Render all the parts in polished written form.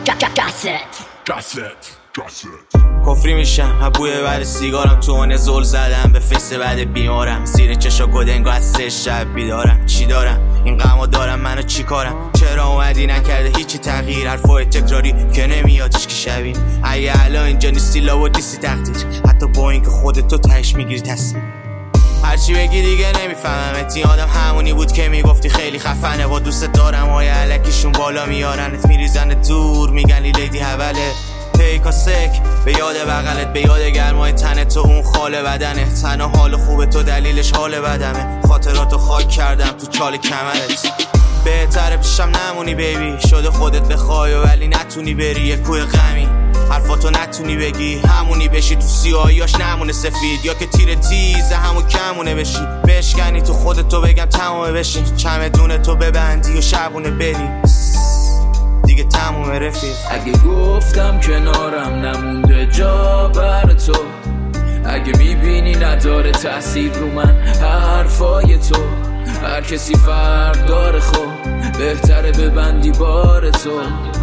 کفری میشم بوی بعد سیگارم، تو اون زل زدم به فیس بعد بیمارم، زیر چشا گدنگو از 3 شب بیدارم. چی دارم این غمو دارم، منو چی کارم؟ چرا اومدی نکرده هیچی تغییر؟ حرفای تکراری که نمیادش که شبیم. اگه الان اینجا نیستی لابد نیستی تقدیر، حتی با اینکه خودت تو تهش میگیری تصمیم. هرچی بگی دیگه نمیفهمم، این آدم همونی بود که میگفتی خیلی خفنه، با دوست دارم های علکیشون بالا میارنت، میریزن دور میگن لیدی حوله. پیکا سک به یاد بغلت، به یاد گرمای تنت تو اون خاله بدنه، تنها حال خوبه تو دلیلش حال بدمه، خاطراتو خاک کردم تو چال کمرت. بهتره پیشم نمونی بیبی، شده خودت بخوای ولی نتونی بری یه کوه غمی، حرفاتو نتونی بگی همونی بشی، تو سیاهیاش نمونه سفید، یا که تیر تیزه همون کمونه بشی، بشکنی تو خودتو بگم تمومه بشی، چمدون تو ببندی و شبونه بری دیگه تمومه رفیق. اگه گفتم کنارم نمونده جا بر تو، اگه میبینی نداره تأثیر رو من حرفای تو، هر کسی فرق داره، خب بهتره ببندی بار تو،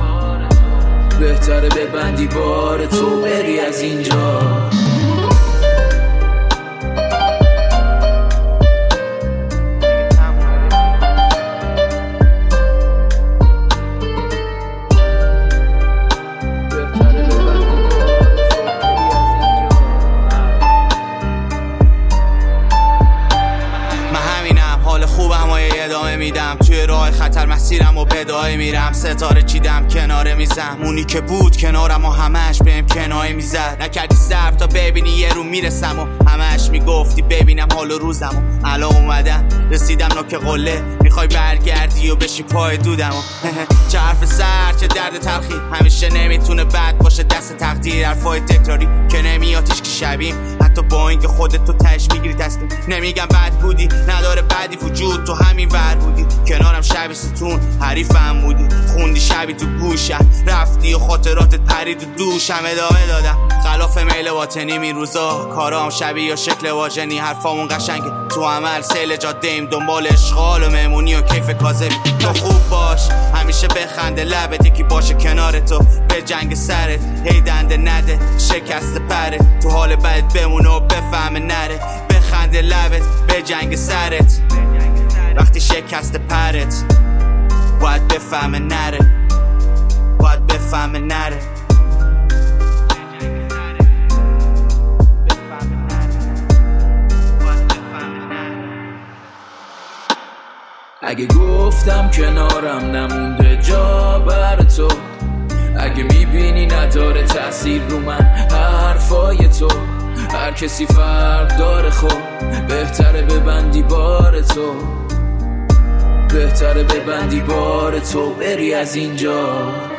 بهتره ببندی بار تو بری از اینجا. ادامه میدم توی راه خطر، مسیرم و بدای میرم، ستاره چیدم کناره میزم، اونی که بود کنارم و همش بهم کنایه میزد، نکردی صبر تا ببینی یه رو میرسم و همش میگفتی ببینم حال و روزم، و الان اومدم رسیدم نوک قله، میخوای برگردی و بشی پای دودم و چه حرف سر چه درد تلخی، همیشه نمیتونه بد باشه دست تقدیر، حرفای تکراری که نمیاتش که شبیم، حتی با اینکه خودت تو تهش میگیری تصمیم. نمیگم بد بودی، نداره بدی وجود، تو همین ور بودی کنارم شبی ستون، حریفم بودی، خوندی شبی تو گوشم، رفتی و خاطراتت پرید و دوشم، ادامه دادم خلاف میل باطنی این روزا، کارام شبیه و شکل واژنی، حرفامون قشنگه تو عمل سیل جاده ایم، دنبال اشغال و مهمونی و کیف کاذبی. تو خوب باش همیشه بخنده لبت، یکی باشه کنار تو به جنگ سرت، هی دنده نده شکست پرت، تو حال بدت بمونه و بفهمه نره، بخنده لبت به جنگ سرت، وقتی شکست پرت باید بفهمه نره، باید بفهمه نره. اگه گفتم کنارم نمونده جا بر تو، اگه میبینی نداره تأثیر رو من حرفای تو، هر کسی فرق داره، خب بهتره ببندی بار تو، بهتره ببندی بار تو بری از اینجا.